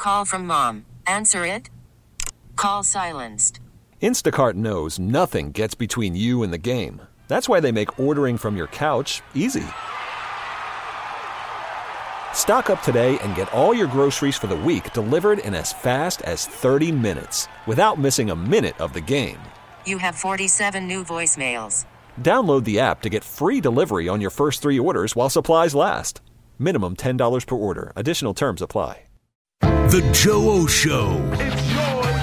Call from mom. Answer it. Call silenced. Instacart knows nothing gets between you and the game. That's why they make ordering from your couch easy. Stock up today and get all your groceries for the week delivered in as fast as 30 minutes without missing a minute of the game. You have 47 new voicemails. Download the app to get free delivery on your first 3 orders while supplies last. Minimum $10 per order. Additional terms apply. The Joe O Show. It's yours.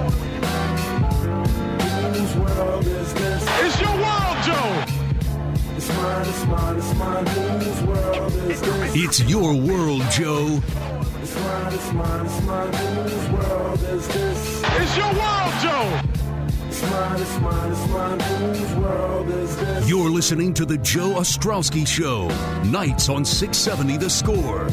Whose world is this? It's your world, Joe. It's mine, it's mine, it's mine. Whose world is this? It's your world, Joe. It's mine, it's mine, it's mine. Whose world is this? It's your world, Joe. It's mine, it's mine, it's mine. Whose world is this? You're listening to The Joe Ostrowski Show. Nights on 670 The Score.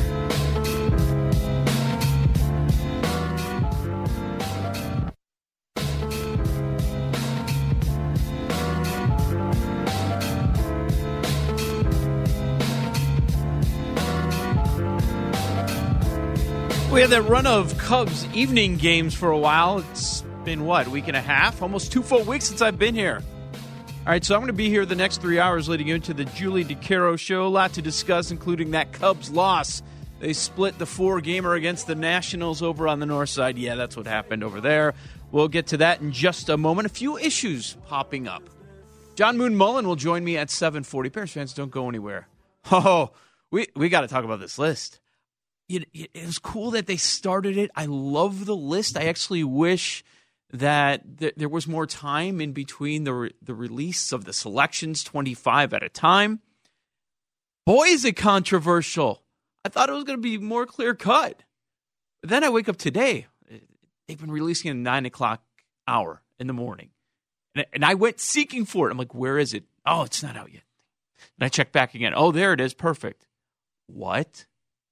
We had that run of Cubs evening games for a while. It's been, what, a week and a half? Almost 2 full weeks since I've been here. All right, so I'm going to be here the next 3 hours leading into the Julie DeCaro Show. A lot to discuss, including that Cubs loss. They split the 4-gamer against the Nationals over on the north side. Yeah, that's what happened over there. We'll get to that in just a moment. A few issues popping up. John Moon Mullen will join me at 7:40. Bears fans, don't go anywhere. Oh, we got to talk about this list. It was cool that they started it. I love the list. I actually wish that there was more time in between the release of the selections, 25 at a time. Boy, is it controversial. I thought it was going to be more clear-cut. But then I wake up today. They've been releasing at 9 o'clock hour in the morning. And I went seeking for it. I'm like, where is it? Oh, it's not out yet. And I check back again. Oh, there it is. Perfect. What?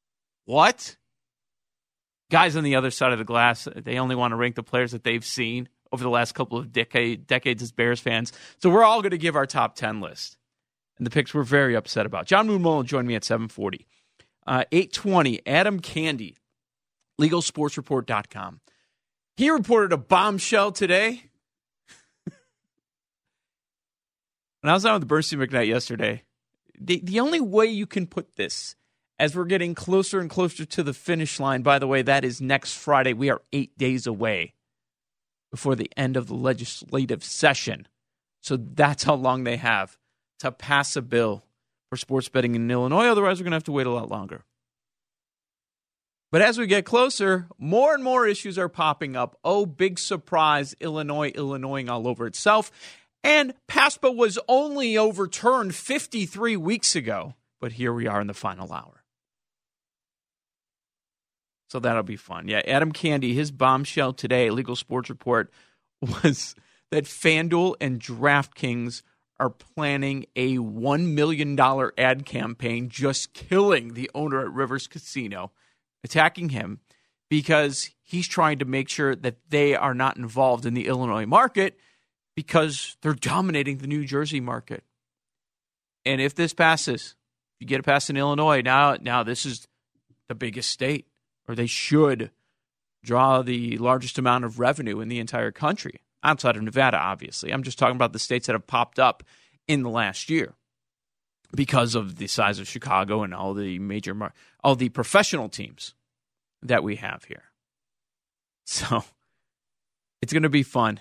Guys on the other side of the glass, they only want to rank the players that they've seen over the last couple of decades as Bears fans. So we're all going to give our top 10 list. And the picks we're very upset about. John Moon Mullen joined me at 7:40. 8:20, Adam Candy, LegalSportsReport.com. He reported a bombshell today. When I was out with Bernstein McKnight yesterday, the only way you can put this, as we're getting closer and closer to the finish line, by the way, that is next Friday. We are 8 days away before the end of the legislative session. So that's how long they have to pass a bill for sports betting in Illinois. Otherwise, we're going to have to wait a lot longer. But as we get closer, more and more issues are popping up. Oh, big surprise, Illinoising all over itself. And PASPA was only overturned 53 weeks ago. But here we are in the final hour. So that'll be fun. Yeah, Adam Candy, his bombshell today, Legal Sports Report, was that FanDuel and DraftKings are planning a $1 million ad campaign just killing the owner at Rivers Casino, attacking him because he's trying to make sure that they are not involved in the Illinois market because they're dominating the New Jersey market. And if this passes, you get it passed in Illinois, now this is the biggest state, or they should draw the largest amount of revenue in the entire country, outside of Nevada, obviously. I'm just talking about the states that have popped up in the last year because of the size of Chicago and all the all the professional teams that we have here. So it's going to be fun.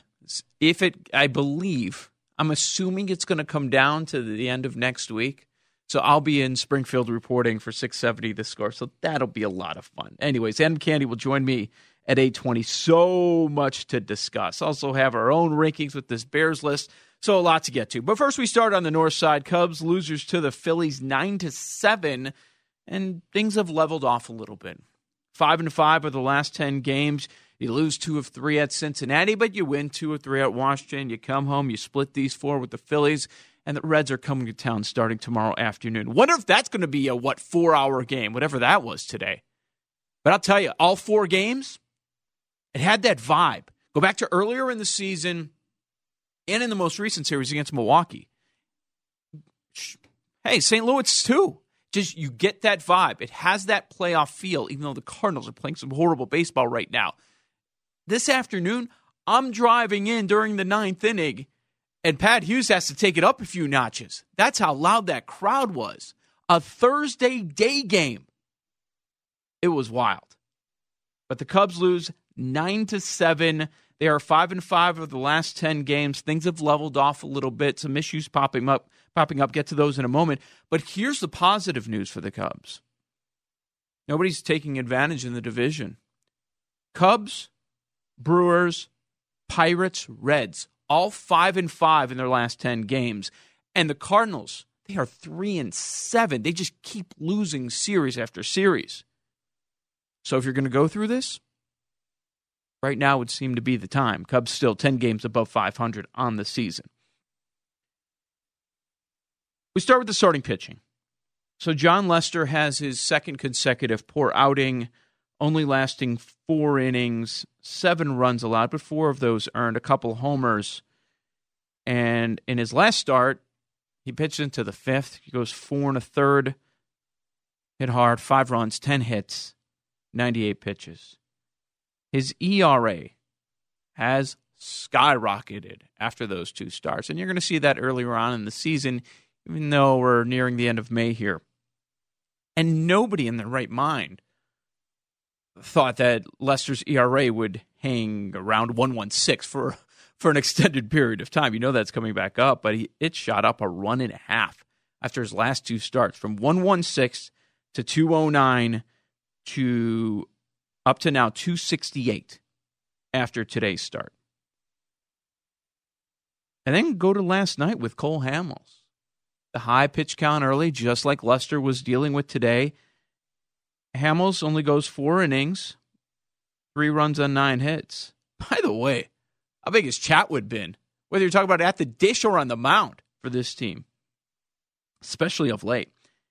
I'm assuming it's going to come down to the end of next week. So I'll be in Springfield reporting for 670 The Score. So that'll be a lot of fun. Anyways, Adam Candy will join me at 8:20. So much to discuss. Also have our own rankings with this Bears list. So a lot to get to. But first we start on the north side. Cubs losers to the Phillies 9-7. And things have leveled off a little bit. 5-5 of the last 10 games. You lose 2 of 3 at Cincinnati, but you win 2 of 3 at Washington. You come home, you split these 4 with the Phillies, and the Reds are coming to town starting tomorrow afternoon. Wonder if that's going to be a 4-hour game, whatever that was today. But I'll tell you, all 4 games, it had that vibe. Go back to earlier in the season and in the most recent series against Milwaukee. Hey, St. Louis too. Just you get that vibe. It has that playoff feel, even though the Cardinals are playing some horrible baseball right now. This afternoon, I'm driving in during the 9th inning, and Pat Hughes has to take it up a few notches. That's how loud that crowd was. A Thursday day game. It was wild. But the Cubs lose 9-7. They are 5-5 of the last 10 games. Things have leveled off a little bit. Some issues popping up. Get to those in a moment. But here's the positive news for the Cubs. Nobody's taking advantage in the division. Cubs, Brewers, Pirates, Reds, all 5-5 in their last 10 games. And the Cardinals, they are 3-7. They just keep losing series after series. So if you're going to go through this, right now would seem to be the time. Cubs still 10 games above 500 on the season. We start with the starting pitching. So John Lester has his second consecutive poor outing, only lasting 4 innings, 7 runs allowed, but 4 of those earned, a couple homers. And in his last start, he pitched into the 5th. He goes 4 1/3, hit hard, 5 runs, 10 hits, 98 pitches. His ERA has skyrocketed after those 2 starts. And you're going to see that earlier on in the season, even though we're nearing the end of May here. And nobody in their right mind thought that Lester's ERA would hang around 1.16 for an extended period of time. You know that's coming back up, but it shot up 1.5 after his last 2 starts, from 1.16 to 2.09 to up to now 2.68 after today's start. And then go to last night with Cole Hamels. The high pitch count early, just like Lester was dealing with today. Hamels only goes 4 innings, 3 runs on 9 hits. By the way, how big has Chatwood been? Whether you're talking about at the dish or on the mound for this team, especially of late.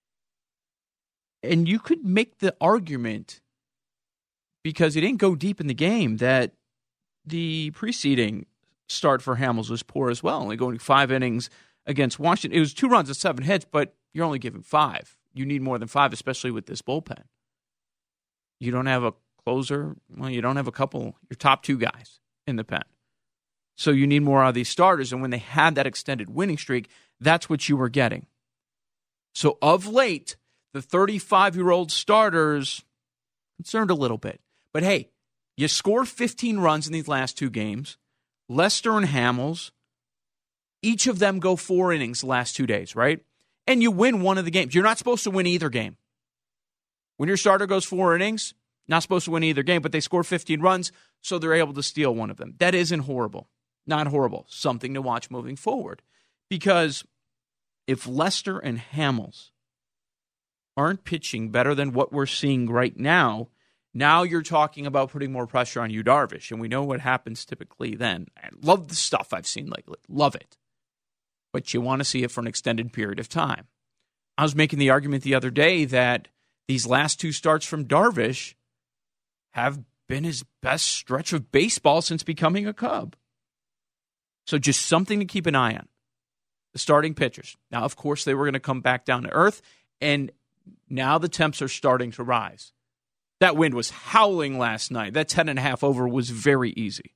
And you could make the argument, because he didn't go deep in the game, that the preceding start for Hamels was poor as well, only going 5 innings against Washington. It was 2 runs and 7 hits, but you're only giving 5. You need more than 5, especially with this bullpen. You don't have a closer. Well, you don't have a couple, your top 2 guys in the pen. So you need more out of these starters, and when they had that extended winning streak, that's what you were getting. So of late, the 35-year-old starters concerned a little bit. But hey, you score 15 runs in these last 2 games. Lester and Hamels, each of them go 4 innings the last 2 days, right? And you win one of the games. You're not supposed to win either game. When your starter goes 4 innings, not supposed to win either game, but they score 15 runs, so they're able to steal one of them. That isn't horrible. Not horrible. Something to watch moving forward. Because if Lester and Hamels aren't pitching better than what we're seeing right now, now you're talking about putting more pressure on Yu Darvish, and we know what happens typically then. I love the stuff I've seen lately. Love it. But you want to see it for an extended period of time. I was making the argument the other day that these last 2 starts from Darvish have been his best stretch of baseball since becoming a Cub. So just something to keep an eye on. The starting pitchers. Now, of course, they were going to come back down to earth, and now the temps are starting to rise. That wind was howling last night. That 10.5 over was very easy.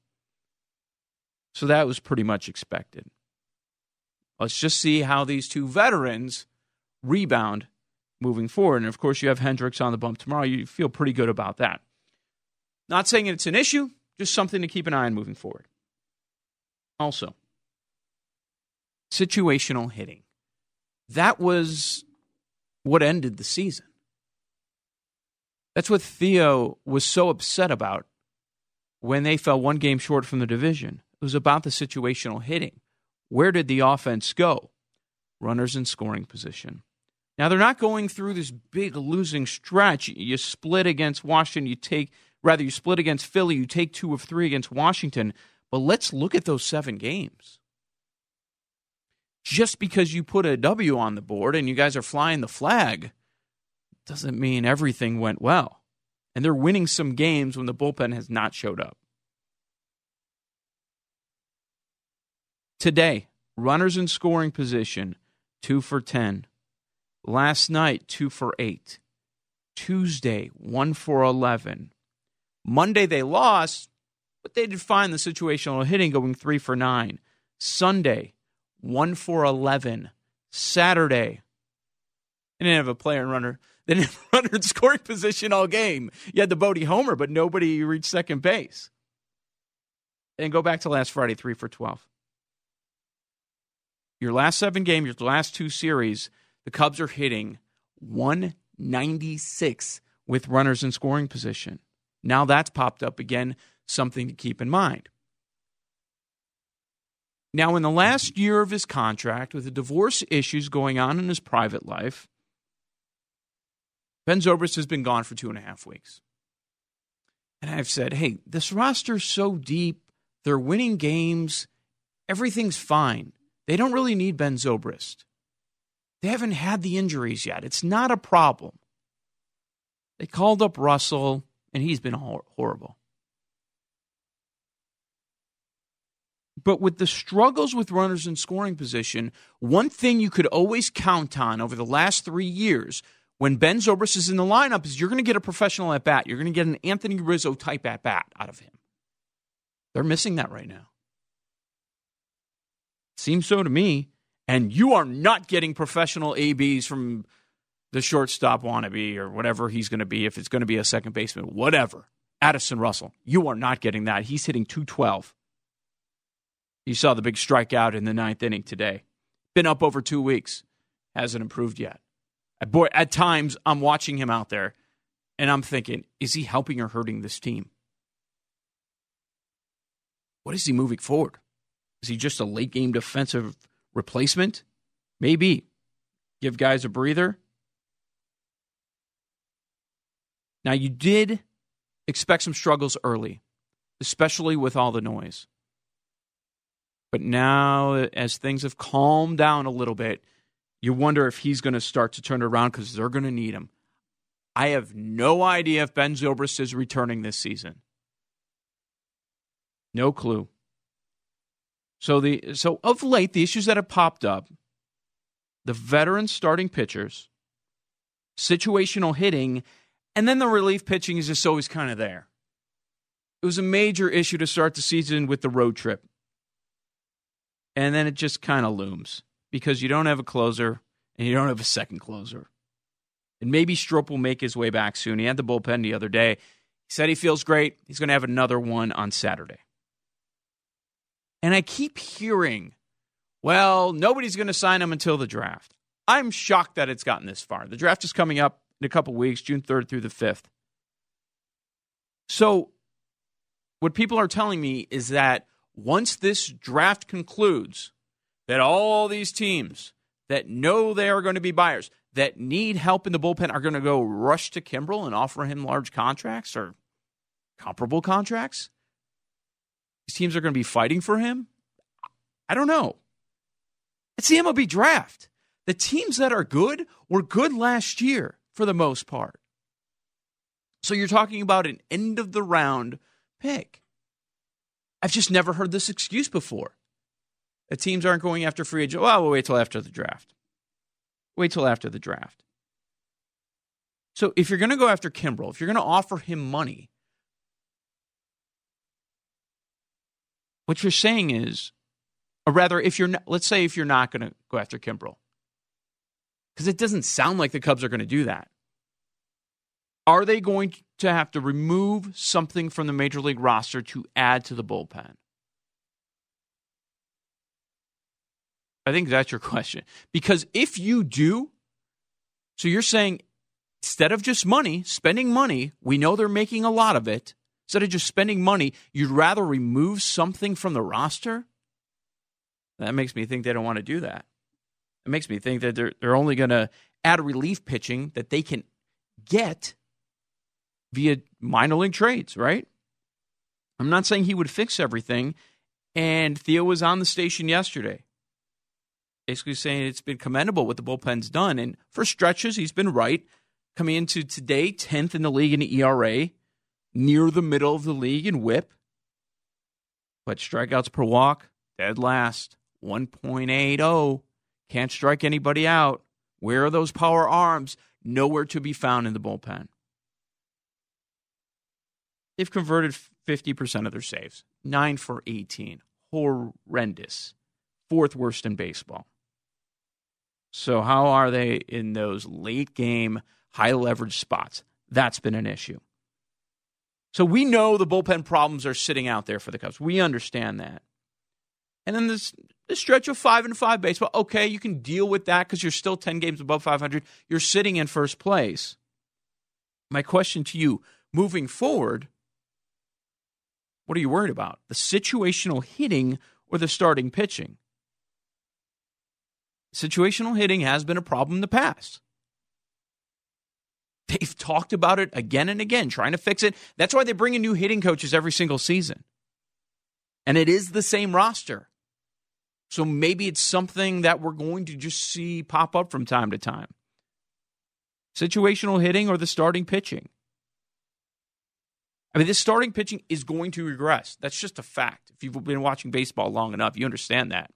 So that was pretty much expected. Let's just see how these 2 veterans rebound moving forward. And, of course, you have Hendricks on the bump tomorrow. You feel pretty good about that. Not saying it's an issue, just something to keep an eye on moving forward. Also, situational hitting. That was what ended the season. That's what Theo was so upset about when they fell 1 game short from the division. It was about the situational hitting. Where did the offense go? Runners in scoring position. Now, they're not going through this big losing stretch. You split against Washington. You split against Philly. You take 2 of 3 against Washington. But let's look at those 7 games. Just because you put a W on the board and you guys are flying the flag doesn't mean everything went well. And they're winning some games when the bullpen has not showed up. Today, runners in scoring position, 2 for 10. Last night, 2 for 8. Tuesday, 1 for 11. Monday, they lost, but they did fine the situational hitting, going 3 for 9. Sunday, 1 for 11. Saturday, they didn't have a player and runner. They didn't have a runner in scoring position all game. You had the Bodie homer, but nobody reached second base. And go back to last Friday, 3 for 12. Your last 7 games, your last 2 series, the Cubs are hitting 196 with runners in scoring position. Now that's popped up again, something to keep in mind. Now, in the last year of his contract, with the divorce issues going on in his private life, Ben Zobrist has been gone for 2.5 weeks. And I've said, hey, this roster's so deep, they're winning games, everything's fine. They don't really need Ben Zobrist. They haven't had the injuries yet. It's not a problem. They called up Russell, and he's been horrible. But with the struggles with runners in scoring position, one thing you could always count on over the last 3 years when Ben Zobrist is in the lineup is you're going to get a professional at-bat. You're going to get an Anthony Rizzo type at-bat out of him. They're missing that right now. Seems so to me. And you are not getting professional ABs from the shortstop wannabe or whatever he's going to be, if it's going to be a second baseman, whatever. Addison Russell. You are not getting that. He's hitting .212. You saw the big strikeout in the 9th inning today. Been up over 2 weeks. Hasn't improved yet. Boy, at times, I'm watching him out there, and I'm thinking, is he helping or hurting this team? What is he moving forward? Is he just a late-game defensive replacement? Maybe. Give guys a breather. Now, you did expect some struggles early, especially with all the noise. But now, as things have calmed down a little bit, you wonder if he's going to start to turn it around because they're going to need him. I have no idea if Ben Zobrist is returning this season. No clue. So of late, the issues that have popped up, the veteran starting pitchers, situational hitting, and then the relief pitching is just always kind of there. It was a major issue to start the season with the road trip. And then it just kind of looms because you don't have a closer and you don't have a second closer. And maybe Strop will make his way back soon. He had the bullpen the other day. He said he feels great. He's going to have another one on Saturday. And I keep hearing, well, nobody's going to sign him until the draft. I'm shocked that it's gotten this far. The draft is coming up in a couple weeks, June 3rd through the 5th. So what people are telling me is that once this draft concludes, that all these teams that know they are going to be buyers, that need help in the bullpen, are going to go rush to Kimbrel and offer him large contracts or comparable contracts. These teams are going to be fighting for him. I don't know. It's the MLB draft. The teams that are good were good last year for the most part. So you're talking about an end-of-the-round pick. I've just never heard this excuse before. The teams aren't going after free agents. Well, we'll wait till after the draft. Wait till after the draft. So if you're going to go after Kimbrel, if you're going to offer him money, what you're saying is, or rather, if you're not, let's say if you're not going to go after Kimbrel, because it doesn't sound like the Cubs are going to do that. Are they going to have to remove something from the Major League roster to add to the bullpen? I think that's your question. Because if you do, so you're saying instead of just money, spending money, we know they're making a lot of it. Instead of just spending money, you'd rather remove something from the roster? That makes me think they don't want to do that. It makes me think that they're only going to add relief pitching that they can get via minor league trades, right? I'm not saying he would fix everything. And Theo was on the station yesterday, basically saying it's been commendable what the bullpen's done. And for stretches, he's been right. Coming into today, 10th in the league in ERA, near the middle of the league in WHIP. But strikeouts per walk, dead last, 1.80. Can't strike anybody out. Where are those power arms? Nowhere to be found in the bullpen. They've converted 50% of their saves. 9 for 18. Horrendous. 4th worst in baseball. So how are they in those late game, high leverage spots? That's been an issue. So we know the bullpen problems are sitting out there for the Cubs. We understand that. And then this stretch of 5-5 baseball, okay, you can deal with that because you're still 10 games above 500. You're sitting in first place. My question to you, moving forward, what are you worried about? The situational hitting or the starting pitching? Situational hitting has been a problem in the past. They've talked about it again and again, trying to fix it. That's why they bring in new hitting coaches every single season. And it is the same roster. So maybe it's something that we're going to just see pop up from time to time. Situational hitting or the starting pitching. I mean, this starting pitching is going to regress. That's just a fact. If you've been watching baseball long enough, you understand that.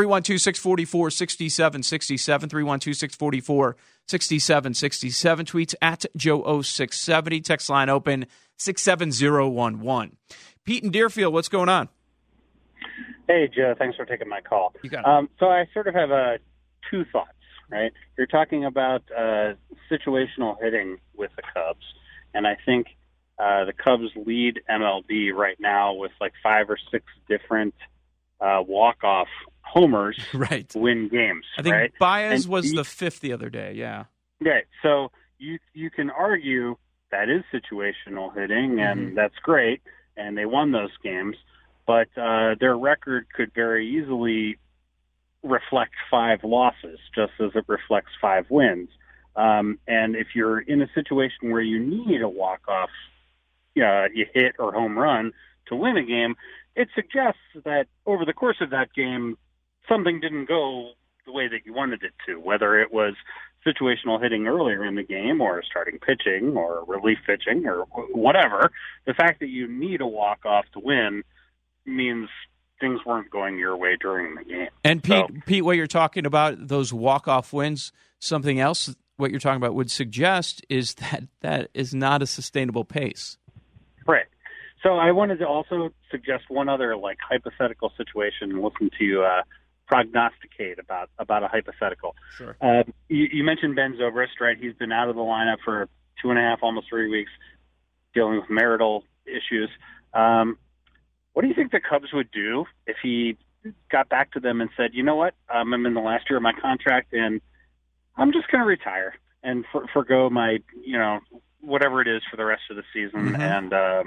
312-644-6767, 312-644-6767. Tweets at Joe0670. Text line open 67011. Pete in Deerfield, what's going on? Hey, Joe. Thanks for taking my call. You got it. So I sort of have two thoughts, right? You're talking about situational hitting with the Cubs, and I think the Cubs lead MLB right now with like 5 or 6 different walk-off homers right. to win games. I think right? Baez was the 5th the other day, yeah. Right. So you can argue that is situational hitting, and that's great, and they won those games, but their record could very easily reflect 5 losses, just as it reflects 5 wins. And if you're in a situation where you need a walk-off, you hit or home run to win a game, it suggests that over the course of that game, something didn't go the way that you wanted it to, whether it was situational hitting earlier in the game or starting pitching or relief pitching or whatever. The fact that you need a walk-off to win means things weren't going your way during the game. And Pete, what you're talking about, those walk-off wins, something else what you're talking about would suggest is that is not a sustainable pace. Right. So I wanted to also suggest one other hypothetical situation and listen to you prognosticate about a hypothetical. Sure. You mentioned Ben Zobrist, right? He's been out of the lineup for 2.5, almost 3 weeks, dealing with marital issues. What do you think the Cubs would do if he got back to them and said, you know what, I'm in the last year of my contract and I'm just going to retire and forgo my, whatever it is for the rest of the season, and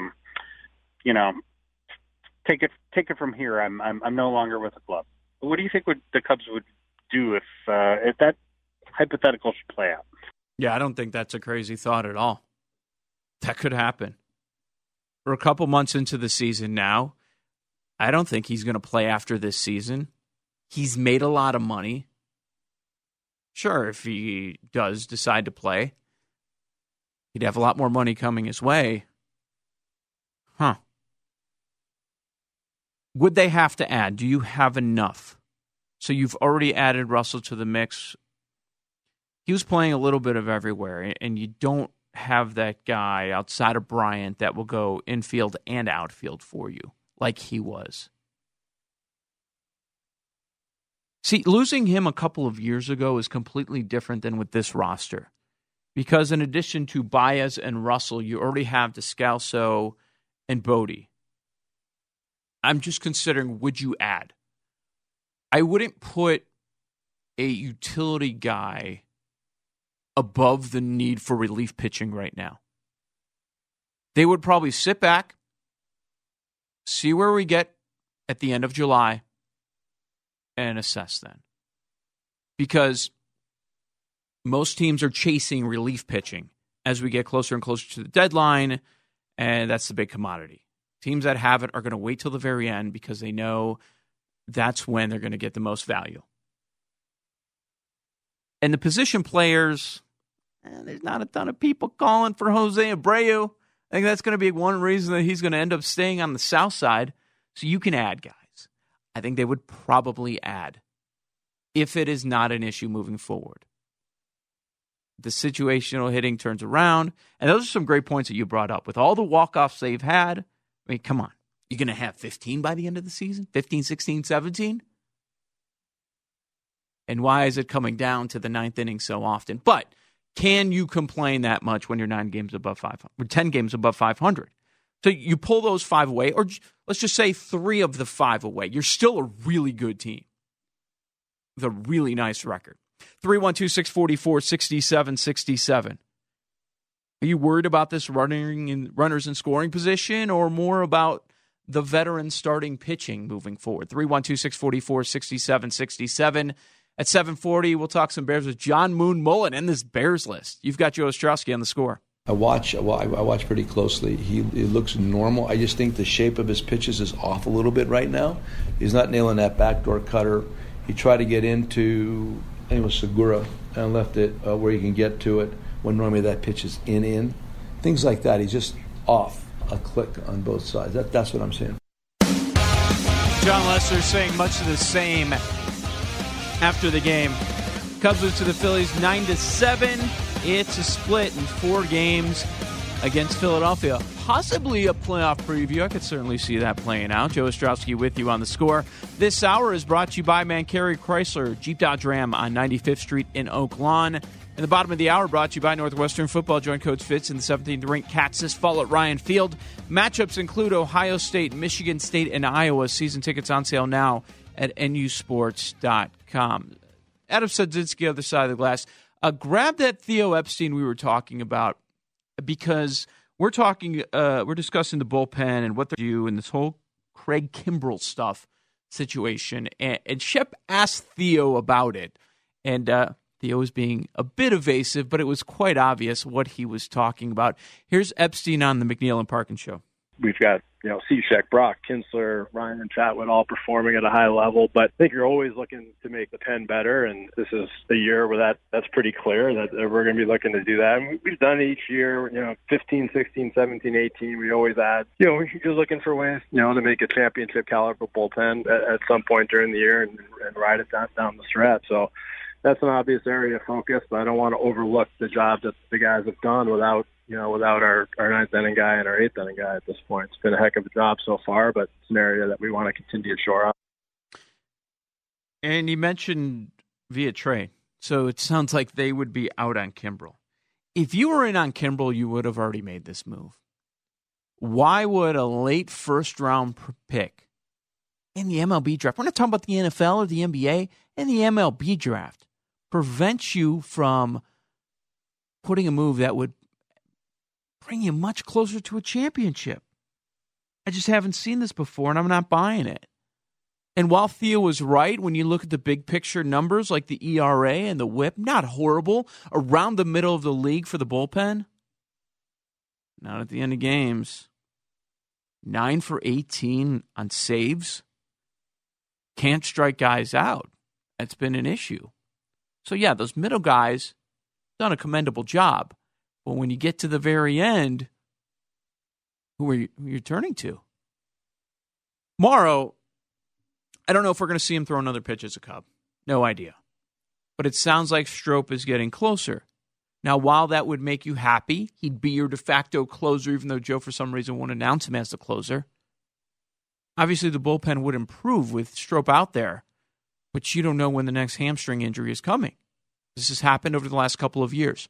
take it from here. I'm no longer with the club. What do you think the Cubs would do if that hypothetical should play out? Yeah, I don't think that's a crazy thought at all. That could happen. We're a couple months into the season now. I don't think he's going to play after this season. He's made a lot of money. Sure, if he does decide to play, he'd have a lot more money coming his way. Huh. Would they have to add? Do you have enough? So you've already added Russell to the mix. He was playing a little bit of everywhere, and you don't have that guy outside of Bryant that will go infield and outfield for you like he was. See, losing him a couple of years ago is completely different than with this roster. Because in addition to Baez and Russell, you already have Descalso and Bodie. I'm just considering, would you add? I wouldn't put a utility guy above the need for relief pitching right now. They would probably sit back, see where we get at the end of July, and assess then. Because most teams are chasing relief pitching as we get closer and closer to the deadline, and that's the big commodity. Teams that have it are going to wait till the very end because they know that's when they're going to get the most value. And the position players, there's not a ton of people calling for Jose Abreu. I think that's going to be one reason that he's going to end up staying on the south side. So you can add guys. I think they would probably add if it is not an issue moving forward. The situational hitting turns around. And those are some great points that you brought up. With all the walk-offs they've had, I mean, come on. You're going to have 15 by the end of the season? 15, 16, 17? And why is it coming down to the ninth inning so often? But can you complain that much when you're 9 games above 500, or 10 games above 500? So you pull those 5 away, or let's just say 3 of the 5 away. You're still a really good team with a really nice record. 312-644-6767. Are you worried about this runners in scoring position, or more about the veteran starting pitching moving forward? 312-644-6767. At 7:40, we'll talk some Bears with John Moon Mullen and this Bears list. You've got Joe Ostrowski on the score. I watch pretty closely. He looks normal. I just think the shape of his pitches is off a little bit right now. He's not nailing that backdoor cutter. He tried to get into, I think it was Segura, and left it where he can get to it when normally that pitch is in. Things like that. He's just off a click on both sides. That's what I'm saying. John Lester saying much of the same after the game. Cubs lose to the Phillies 9-7. It's a split in 4 games against Philadelphia. Possibly a playoff preview. I could certainly see that playing out. Joe Ostrowski with you on the score. This hour is brought to you by Mancari Chrysler, Jeep Dodge Ram on 95th Street in Oak Lawn. In the bottom of the hour, brought to you by Northwestern Football. Join Coach Fitz in the 17th ranked Cats this fall at Ryan Field. Matchups include Ohio State, Michigan State, and Iowa. Season tickets on sale now at nusports.com. Adam Sadzinski, other side of the glass. Grab that Theo Epstein we were talking about, because we're discussing the bullpen and what they do and this whole Craig Kimbrell stuff situation. And Shep asked Theo about it, and Theo was being a bit evasive, but it was quite obvious what he was talking about. Here's Epstein on the McNeil and Parkin Show. We've got, Cishek, Brock, Kinsler, Ryan, and Chatwood all performing at a high level, but I think you're always looking to make the pen better, and this is a year where that's pretty clear that we're going to be looking to do that. And we've done it each year, 15, 16, 17, 18, we always add. We're just looking for ways, to make a championship caliber bullpen at some point during the year and ride it down the stretch. So that's an obvious area of focus, but I don't want to overlook the job that the guys have done without our 9th inning guy and our 8th inning guy at this point. It's been a heck of a job so far, but it's an area that we want to continue to shore up. And you mentioned via trade, so it sounds like they would be out on Kimbrell. If you were in on Kimbrell, you would have already made this move. Why would a late first-round pick in the MLB draft, we're not talking about the NFL or the NBA, in the MLB draft, prevent you from putting a move that would bring you much closer to a championship? I just haven't seen this before, and I'm not buying it. And while Theo was right, when you look at the big picture numbers like the ERA and the WHIP, not horrible, around the middle of the league for the bullpen. Not at the end of games. 9 for 18 on saves. Can't strike guys out. That's been an issue. So yeah, those middle guys done a commendable job. But when you get to the very end, who are you turning to? Morrow, I don't know if we're going to see him throw another pitch as a Cub. No idea. But it sounds like Strop is getting closer. Now, while that would make you happy, he'd be your de facto closer, even though Joe, for some reason, won't announce him as the closer. Obviously, the bullpen would improve with Strop out there, but you don't know when the next hamstring injury is coming. This has happened over the last couple of years.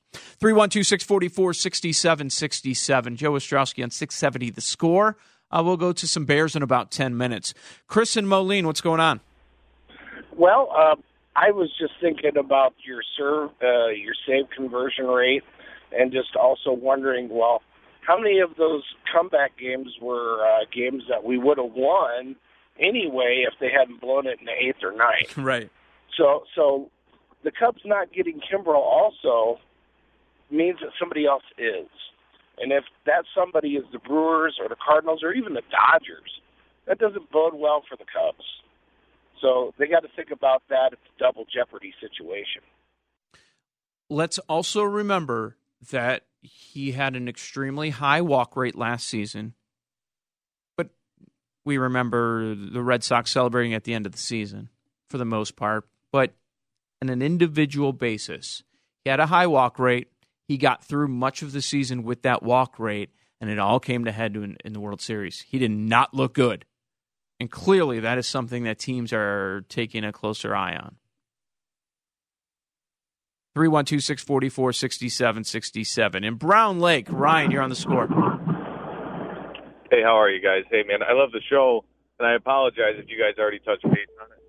312-644-6767. Joe Ostrowski on 670 The Score. We'll go to some Bears in about 10 minutes. Chris and Moline, what's going on? Well, I was just thinking about your save conversion rate, and just also wondering, well, how many of those comeback games were games that we would have won anyway if they hadn't blown it in the 8th or 9th? Right. So the Cubs not getting Kimbrell also means that somebody else is. And if that somebody is the Brewers or the Cardinals or even the Dodgers, that doesn't bode well for the Cubs. So they got to think about that. It's a double jeopardy situation. Let's also remember that he had an extremely high walk rate last season, but we remember the Red Sox celebrating at the end of the season for the most part. But on an individual basis, He had a high walk rate. He got through much of the season with that walk rate, and it all came to head in the World Series. He did not look good. And clearly that is something that teams are taking a closer eye on. 312-644-6767. In Brown Lake, Ryan, you're on the score. Hey, how are you guys? Hey, man, I love the show, and I apologize if you guys already touched base on it.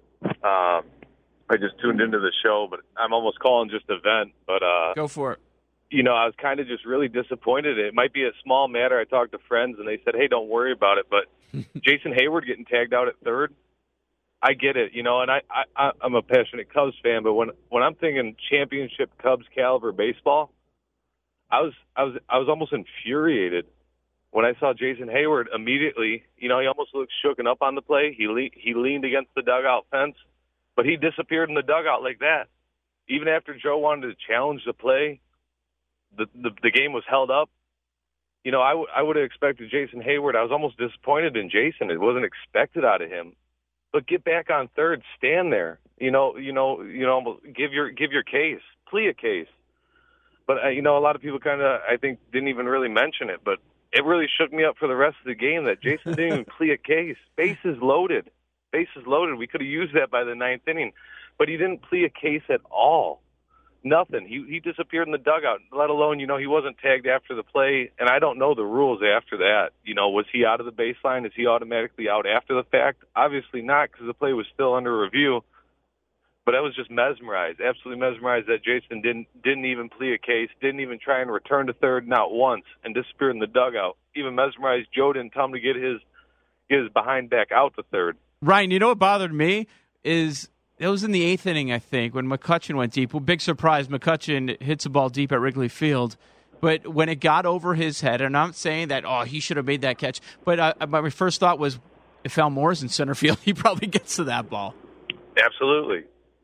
I just tuned into the show, but I'm almost calling just a vent. But go for it. You know, I was kind of just really disappointed. It might be a small matter. I talked to friends, and they said, hey, don't worry about it. But Jason Hayward getting tagged out at third, I get it, you know, and I'm a passionate Cubs fan, but when I'm thinking championship Cubs caliber baseball, I was almost infuriated when I saw Jason Hayward immediately. You know, he almost looked shooken up on the play. He leaned against the dugout fence, but he disappeared in the dugout like that. Even after Joe wanted to challenge the play, the game was held up. You know, I would have expected Jason Hayward. I was almost disappointed in Jason. It wasn't expected out of him. But get back on third, stand there. You know, give your case, plead a case. But you know, a lot of people kind of, I think, didn't even really mention it. But it really shook me up for the rest of the game that Jason didn't even plead a case. Bases loaded. We could have used that by the ninth inning, but he didn't plead a case at all. Nothing. He disappeared in the dugout, let alone, you know, he wasn't tagged after the play, and I don't know the rules after that. You know, was he out of the baseline? Is he automatically out after the fact? Obviously not, because the play was still under review. But I was just mesmerized, absolutely mesmerized that Jason didn't even plead a case, didn't even try and return to third, not once, and disappeared in the dugout. Even mesmerized Joe didn't tell him to get his behind back out to third. Ryan, you know what bothered me is it was in the eighth inning, I think, when McCutchen went deep. Well, big surprise, McCutchen hits a ball deep at Wrigley Field. But when it got over his head, and I'm not saying that, he should have made that catch, but my first thought was if Al Moore's in center field, he probably gets to that ball. Absolutely.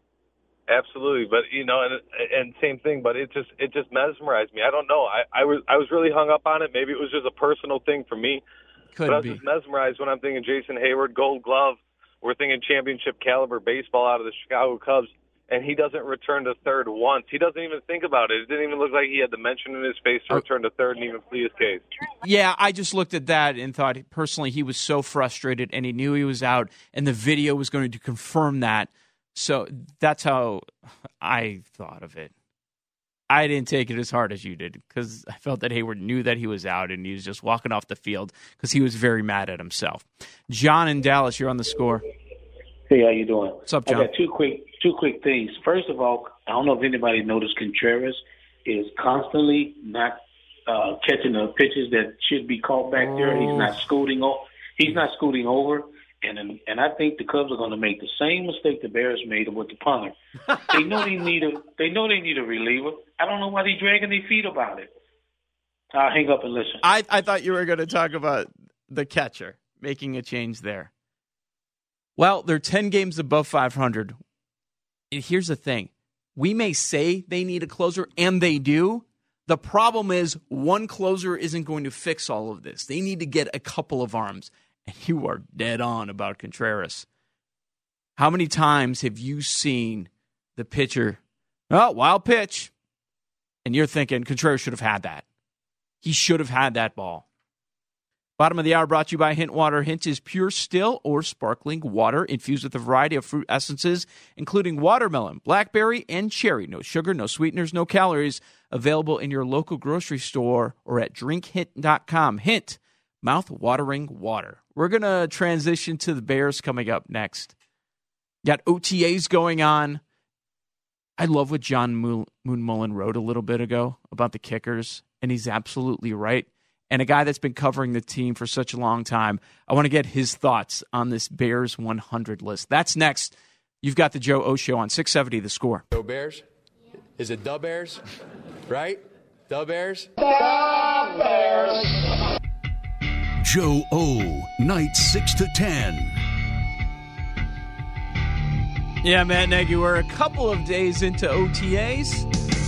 But, you know, and same thing, but it just mesmerized me. I don't know. I was really hung up on it. Maybe it was just a personal thing for me. But I was just mesmerized when I'm thinking Jason Hayward, Gold Glove. We're thinking championship caliber baseball out of the Chicago Cubs, and he doesn't return to third once. He doesn't even think about it. It didn't even look like he had the mention in his face to return to third and even plead his case. Yeah, I just looked at that and thought, personally, he was so frustrated, and he knew he was out, and the video was going to confirm that. So that's how I thought of it. I didn't take it as hard as you did because I felt that Hayward knew that he was out and he was just walking off the field because he was very mad at himself. John in Dallas, you're on the score. Hey, how you doing? What's up, John? I got two quick things. First of all, I don't know if anybody noticed Contreras is constantly not catching the pitches that should be caught back there. He's not scooting over. And I think the Cubs are going to make the same mistake the Bears made with the punter. They know they need a reliever. I don't know why they're dragging their feet about it. I'll hang up and listen. I thought you were going to talk about the catcher making a change there. Well, they're 10 games above 500. And here's the thing. We may say they need a closer, and they do. The problem is one closer isn't going to fix all of this. They need to get a couple of arms. And you are dead on about Contreras. How many times have you seen the pitcher, wild pitch, and you're thinking Contreras should have had that. He should have had that ball. Bottom of the hour brought to you by Hint Water. Hint is pure, still, or sparkling water infused with a variety of fruit essences, including watermelon, blackberry, and cherry. No sugar, no sweeteners, no calories. Available in your local grocery store or at drinkhint.com. Hint, mouth-watering water. We're going to transition to the Bears coming up next. Got OTAs going on. I love what John Moon-Mullen wrote a little bit ago about the kickers, and he's absolutely right. And a guy that's been covering the team for such a long time, I want to get his thoughts on this Bears 100 list. That's next. You've got the Joe O Show on 670 The Score. Go Bears? Is it the Bears? Right? The Bears? The Bears. Joe O, nights 6 to 10. Yeah, Matt Nagy, we're a couple of days into OTAs.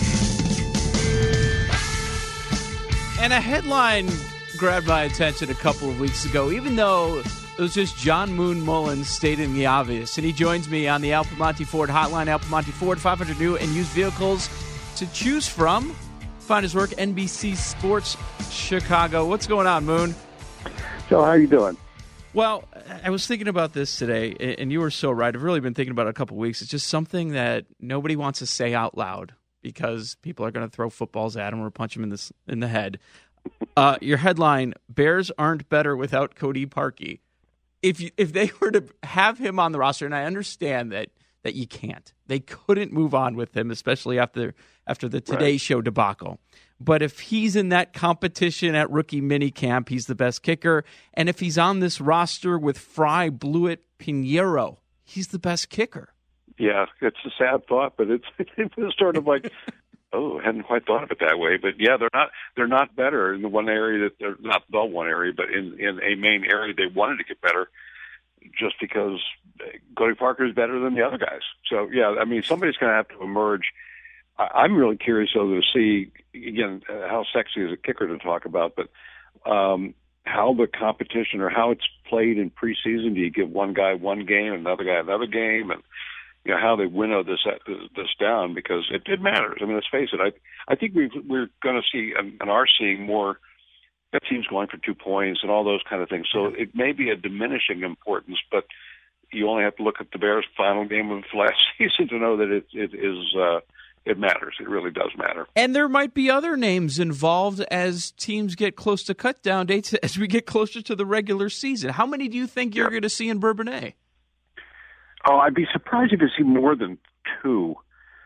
And a headline grabbed my attention a couple of weeks ago, even though it was just John Moon-Mullen stating the obvious. And he joins me on the Al Piemonte Ford hotline. Al Piemonte Ford, 500 new and used vehicles to choose from. Find his work, NBC Sports Chicago. What's going on, Moon? So how you doing? Well, I was thinking about this today, and you were so right. I've really been thinking about it a couple of weeks. It's just something that nobody wants to say out loud because people are going to throw footballs at him or punch him in the head. Your headline, Bears aren't better without Cody Parkey. If they were to have him on the roster, and I understand that you can't. They couldn't move on with him, especially after the Today Show debacle. But if he's in that competition at rookie minicamp, he's the best kicker. And if he's on this roster with Fry, Blewett, Pinheiro, he's the best kicker. Yeah, it's a sad thought, but it's sort of like, oh, I hadn't quite thought of it that way. But yeah, they're not better in the one area that they're not the one area, but in a main area they wanted to get better, just because Cody Parker is better than the other guys. So yeah, I mean somebody's going to have to emerge. I'm really curious though to see again how sexy is a kicker to talk about, but how the competition or how it's played in preseason. Do you give one guy one game, another guy another game, and how they winnow this down, because it matters. I mean, let's face it. I think we're going to see and are seeing more teams going for 2 points and all those kind of things. So it may be a diminishing importance, but you only have to look at the Bears' final game of last season to know that it matters. It really does matter. And there might be other names involved as teams get close to cut-down dates as we get closer to the regular season. How many do you think you're going to see in Bourbonnais? Oh, I'd be surprised if you see more than 2.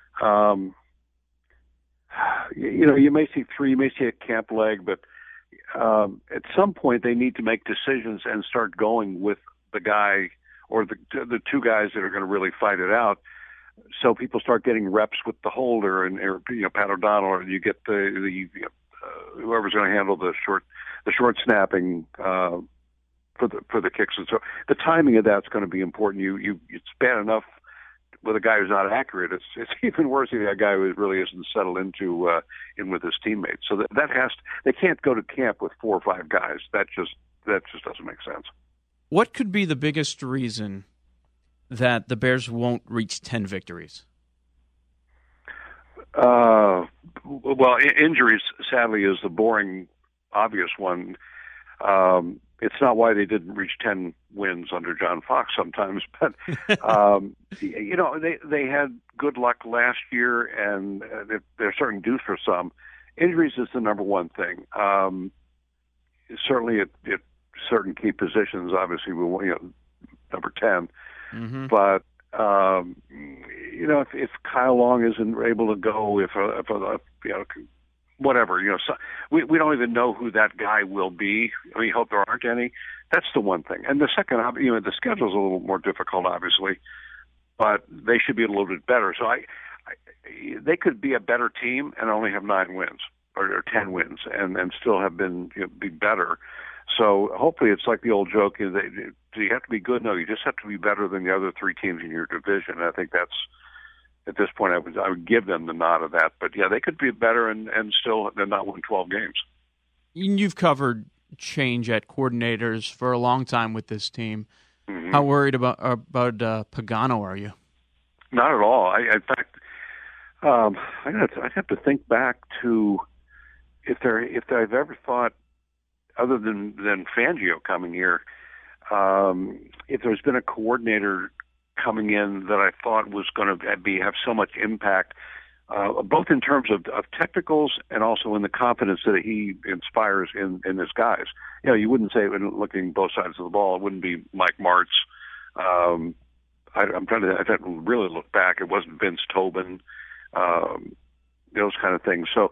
You may see 3, you may see a camp leg, but at some point they need to make decisions and start going with the guy or the 2 guys that are going to really fight it out. So people start getting reps with the holder and Pat O'Donnell, or you get the whoever's going to handle the short snapping for the kicks. And so the timing of that's going to be important. It's bad enough with a guy who's not accurate. It's even worse if a guy who really isn't settled in with his teammates. So they can't go to camp with 4 or 5 guys. That just doesn't make sense. What could be the biggest reason that the Bears won't reach 10 victories? Well, injuries, sadly, is the boring, obvious one. It's not why they didn't reach 10 wins under John Fox sometimes, but they had good luck last year, and they're certainly due for some. Injuries is the number one thing. Certainly, at certain key positions, obviously, number 10. Mm-hmm. But if Kyle Long isn't able to go, whatever, so we don't even know who that guy will be. We hope there aren't any. That's the one thing. And the second, the schedule's a little more difficult, obviously, but they should be a little bit better. So they could be a better team and only have 9 wins or 10 wins and still have be better. So hopefully it's like the old joke, do you have to be good? No, you just have to be better than the other 3 teams in your division. And I think that's, at this point, I would give them the nod of that. But, yeah, they could be better and still not win 12 games. You've covered change at coordinators for a long time with this team. Mm-hmm. How worried about Pagano are you? Not at all. In fact, I'd have to think back to if I've ever thought, other than Fangio coming here, if there's been a coordinator coming in that I thought was going to have so much impact, both in terms of technicals and also in the confidence that he inspires in his guys. You wouldn't say, looking both sides of the ball, it wouldn't be Mike Martz. I'm trying to really look back. It wasn't Vince Tobin, those kind of things. So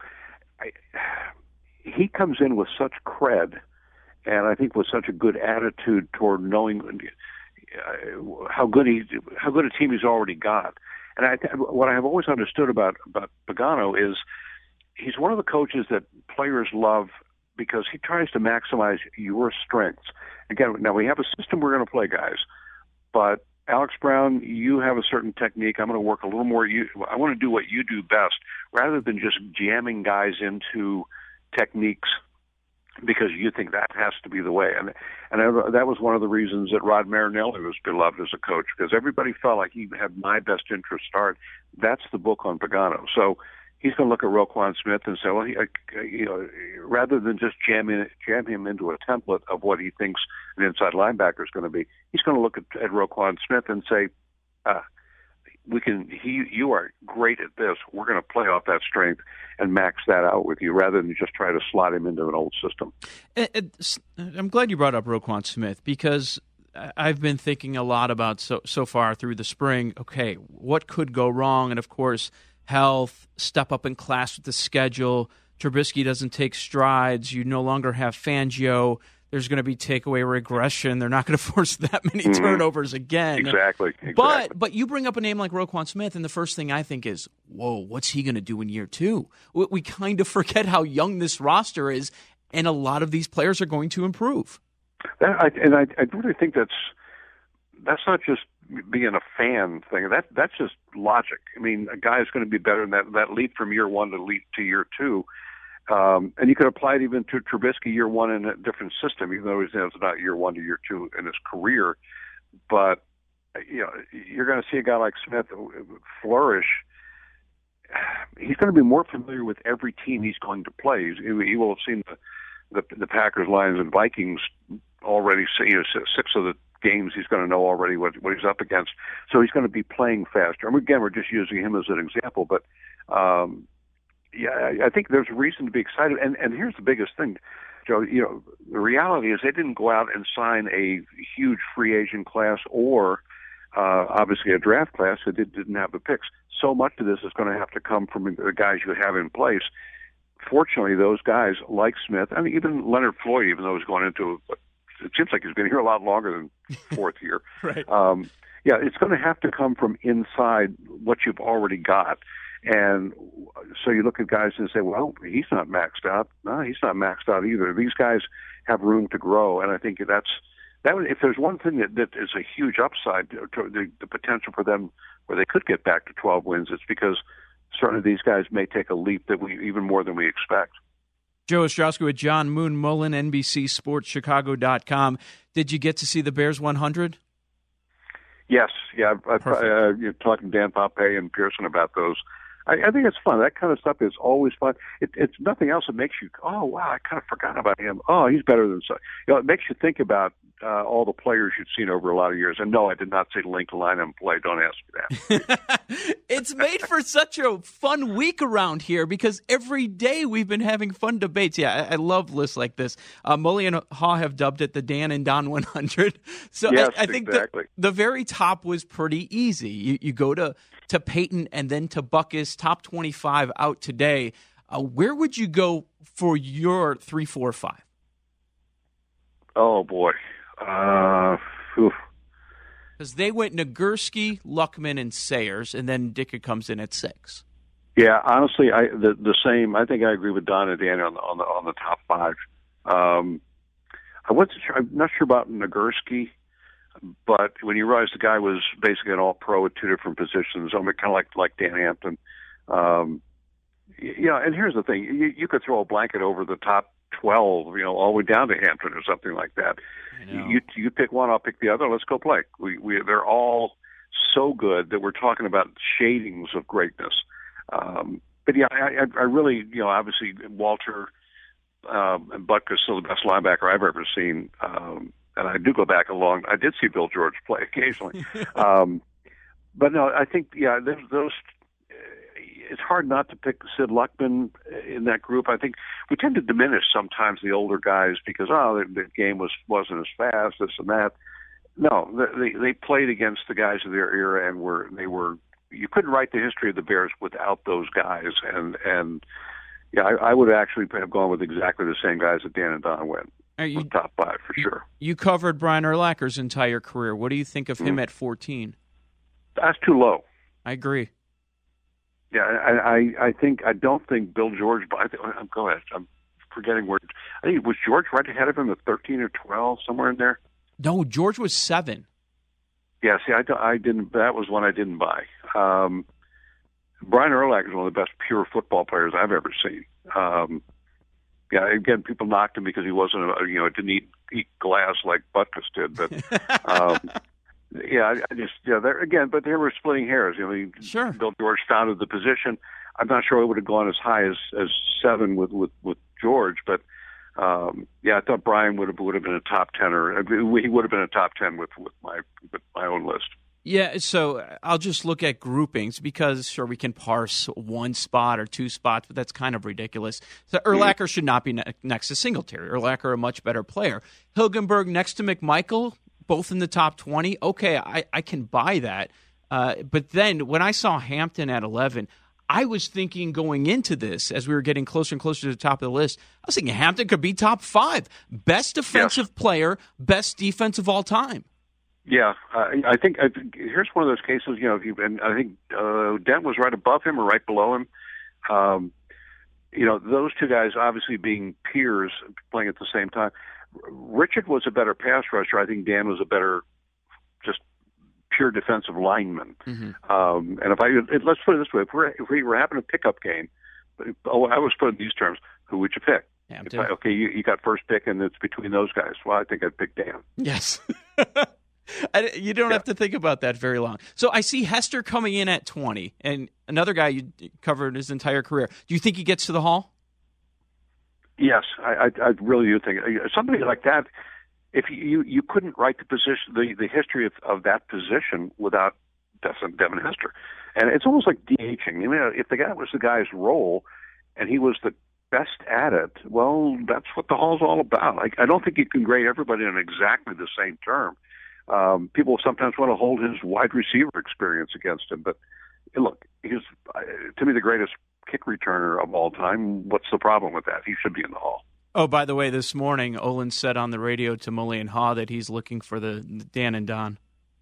he comes in with such cred, and I think with such a good attitude toward knowing how good a team he's already got. And what I have always understood about Pagano is he's one of the coaches that players love because he tries to maximize your strengths. Again, now we have a system we're going to play, guys, but Alex Brown, you have a certain technique. I'm going to work a little more. I want to do what you do best rather than just jamming guys into techniques because you think that has to be the way. And that was one of the reasons that Rod Marinelli was beloved as a coach, because everybody felt like he had my best interest start. That's the book on Pagano. So he's going to look at Roquan Smith and say, well, rather than just jam him into a template of what he thinks an inside linebacker is going to be, he's going to look at Roquan Smith and say, you are great at this. We're going to play off that strength and max that out with you rather than just try to slot him into an old system. I'm glad you brought up Roquan Smith because I've been thinking a lot about so far through the spring, okay, what could go wrong? And, of course, health, step up in class with the schedule. Trubisky doesn't take strides. You no longer have Fangio. There's going to be takeaway regression. They're not going to force that many turnovers again. Exactly. But you bring up a name like Roquan Smith, and the first thing I think is, whoa, what's he going to do in year two? We kind of forget how young this roster is, and a lot of these players are going to improve. I really think that's not just being a fan thing. That's just logic. I mean, a guy is going to be better than that leap from year one to year two. And you could apply it even to Trubisky year one in a different system, even though it's not year one to year two in his career. But you're going to see a guy like Smith flourish. He's going to be more familiar with every team he's going to play. He will have seen the Packers, Lions, and Vikings already. 6 of the games he's going to know already what he's up against. So he's going to be playing faster. And again, we're just using him as an example, but. I think there's a reason to be excited. And here's the biggest thing, Joe. The reality is they didn't go out and sign a huge free agent class or obviously a draft class that didn't have the picks. So much of this is going to have to come from the guys you have in place. Fortunately, those guys like Smith, I mean, even Leonard Floyd, even though he's going into it seems like he's been here a lot longer than fourth year. Right. It's going to have to come from inside what you've already got. And so you look at guys and say, well, he's not maxed out. No, he's not maxed out either. These guys have room to grow. And I think that if there's one thing that is a huge upside to the potential for them where they could get back to 12 wins, it's because certainly these guys may take a leap even more than we expect. Joe Ostrowski with John Moon Mullen, NBCSportsChicago.com. Did you get to see the Bears 100? Yes. Yeah. You're talking to Dan Pompei and Pearson about those. I think it's fun. That kind of stuff is always fun. It's nothing else that makes you, oh, wow, I kind of forgot about him. Oh, he's better than so. It makes you think about all the players you've seen over a lot of years. And no, I did not say Lincoln line and play. Don't ask me that. It's made for such a fun week around here because every day we've been having fun debates. Yeah, I love lists like this. Mully and Haw have dubbed it the Dan and Don 100. So yes, I think exactly. The very top was pretty easy. You go to Peyton and then to Buckus, top 25 out today. Where would you go for your 3, 4, 5? Oh, boy. Because they went Nagurski, Luckman, and Sayers, and then Ditka comes in at 6. Yeah, honestly, the same. I think I agree with Don and Dan on the top 5. I wasn't sure. I'm not sure about Nagurski, but when you realize the guy was basically an all-pro at 2 different positions, kind of like Dan Hampton. And here's the thing: you could throw a blanket over the top 12, all the way down to Hampton or something like that. You pick one, I'll pick the other. Let's go play. They're all so good that we're talking about shadings of greatness. But yeah, I really, obviously Walter and Butkus is still the best linebacker I've ever seen. And I do go back along. I did see Bill George play occasionally. But no, I think, those. It's hard not to pick Sid Luckman in that group. I think we tend to diminish sometimes the older guys because the game wasn't as fast, this and that. No, they played against the guys of their era, and you couldn't write the history of the Bears without those guys. And I would actually have gone with exactly the same guys that Dan and Don went. Top 5 for sure. You covered Brian Urlacher's entire career. What do you think of him at 14? That's too low. I agree. Yeah, I don't think Bill George. Go ahead. I'm forgetting where. I think was George right ahead of him at 13 or 12, somewhere in there. No, George was 7. Yeah, see, I didn't. That was one I didn't buy. Brian Urlacher is one of the best pure football players I've ever seen. Again, people knocked him because he wasn't, didn't eat glass like Butkus did, but. But they were splitting hairs. Sure. Bill George founded the position. I'm not sure I would have gone as high as 7 with George, but I thought Brian would have been a top 10er. He would have been a top 10 with my own list. Yeah, so I'll just look at groupings because, sure, we can parse one spot or two spots, but that's kind of ridiculous. So Urlacher should not be next to Singletary. Urlacher, a much better player. Hilgenberg next to McMichael, both in the top 20. Okay, I can buy that. But then when I saw Hampton at 11, I was thinking going into this, as we were getting closer and closer to the top of the list, I was thinking Hampton could be top 5. Best defensive player, best defense of all time. Yeah, I think here's one of those cases. And I think Dent was right above him or right below him. Those two guys obviously being peers, playing at the same time. Richard was a better pass rusher. I think Dan was a better, just pure defensive lineman. Mm-hmm. And let's put it this way: if we were having a pickup game, I was putting these terms. Who would you pick? Okay, you got first pick, and it's between those guys. Well, I think I'd pick Dan. Yes. You don't have to think about that very long. So I see Hester coming in at 20, and another guy you covered his entire career. Do you think he gets to the Hall? Yes, I really do think somebody like that. If you couldn't write the position, the history of that position without Devin Hester, and it's almost like DHing. If the guy was the guy's role, and he was the best at it, well, that's what the Hall's all about. I don't think you can grade everybody in exactly the same term. People sometimes want to hold his wide receiver experience against him, but look, he's to me the greatest kick returner of all time. What's the problem with that? He should be in the Hall. Oh, by the way, this morning Olin said on the radio to Mully and Haw that he's looking for the Dan and Don.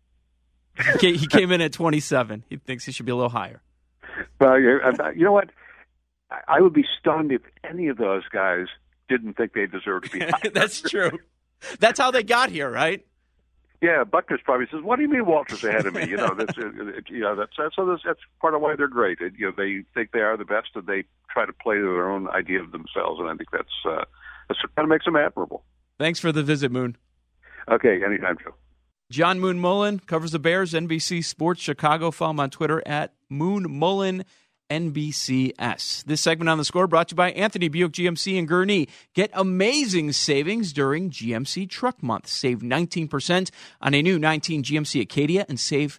He came in at 27. He thinks he should be a little higher. Well, you know what? I would be stunned if any of those guys didn't think they deserved to be higher. That's true. That's how they got here, right? Yeah, Buckner's probably says, "What do you mean Walter's ahead of me?" That's part of why they're great. They think they are the best, and they try to play to their own idea of themselves, and I think that's what kind of makes them admirable. Thanks for the visit, Moon. Okay, anytime, Joe. John Moon Mullen covers the Bears, NBC Sports Chicago. Follow him on Twitter at Moon Mullen NBCS. This segment on The Score brought to you by Anthony Buick GMC in Gurnee. Get amazing savings during GMC Truck Month. Save 19% on a new 19 GMC Acadia and save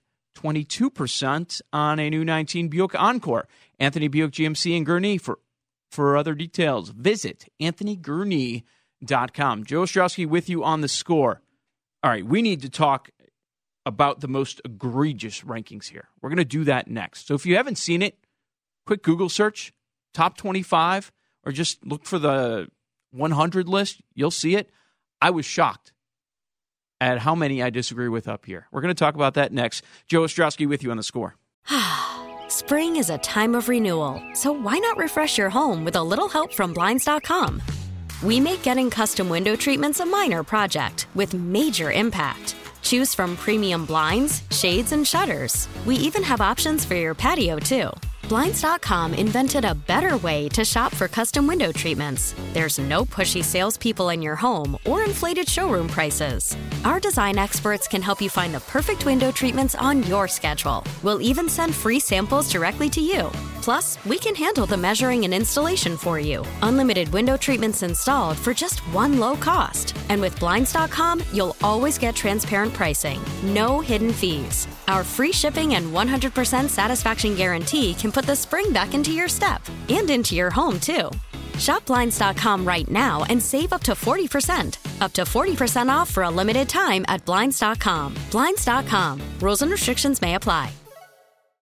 22% on a new 19 Buick Encore. Anthony Buick GMC in Gurnee. For other details, visit anthonygurnee.com. Joe Ostrowski with you on The Score. All right, we need to talk about the most egregious rankings here. We're going to do that next. So if you haven't seen it, quick Google search, top 25, or just look for the 100 list. You'll see it. I was shocked at how many I disagree with up here. We're going to talk about that next. Joe Ostrowski with you on The Score. Spring is a time of renewal, so why not refresh your home with a little help from Blinds.com? We make getting custom window treatments a minor project with major impact. Choose from premium blinds, shades, and shutters. We even have options for your patio, too. Blinds.com invented a better way to shop for custom window treatments. There's no pushy salespeople in your home or inflated showroom prices. Our design experts can help you find the perfect window treatments on your schedule. We'll even send free samples directly to you. Plus, we can handle the measuring and installation for you. Unlimited window treatments installed for just one low cost. And with Blinds.com, you'll always get transparent pricing. No hidden fees. Our free shipping and 100% satisfaction guarantee can put the spring back into your step and into your home, too. Shop Blinds.com right now and save up to 40%. Up to 40% off for a limited time at Blinds.com. Blinds.com. Rules and restrictions may apply.